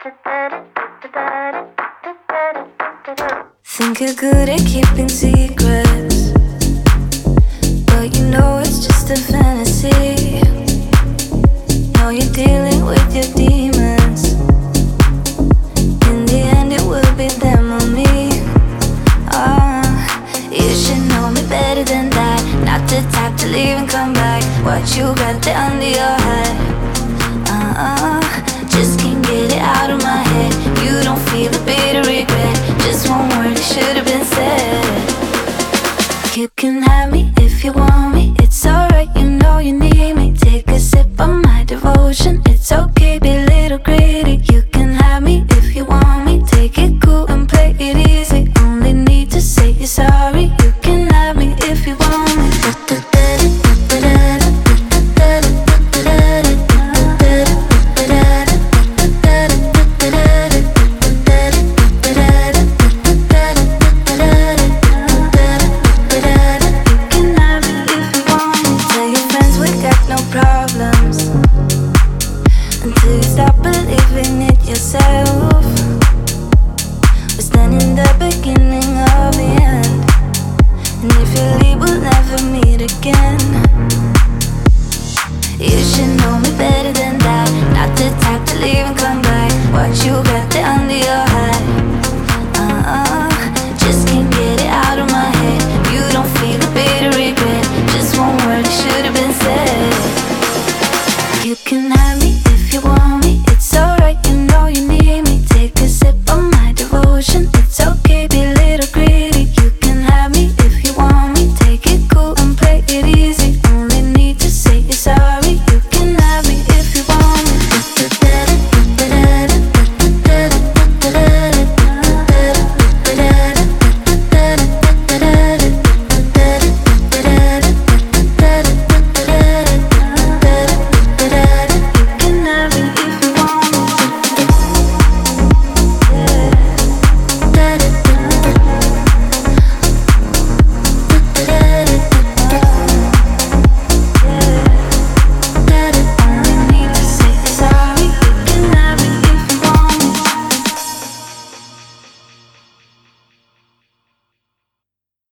Think you're good at keeping secrets, but you know it's just a fantasy. Know you're dealing with your demons. In the end it will be them or me. You should know me better than that. Not the type to leave and come back. What you got there under your hat? Just can't get it out of my head. You don't feel a bit of regret. Just one word, it should have been said. You can have me if you want me. It's alright, you know you need me. Take a sip of my devotion. It's okay, be a little greedy. You can have me if you want me. Take it cool and play it easy. Only need to say you're sorry. You can have me if you want me. Until you stop believing it yourself. We're standing the beginning of the end. And if you leave, we'll never meet again. You should know me better than that. Not the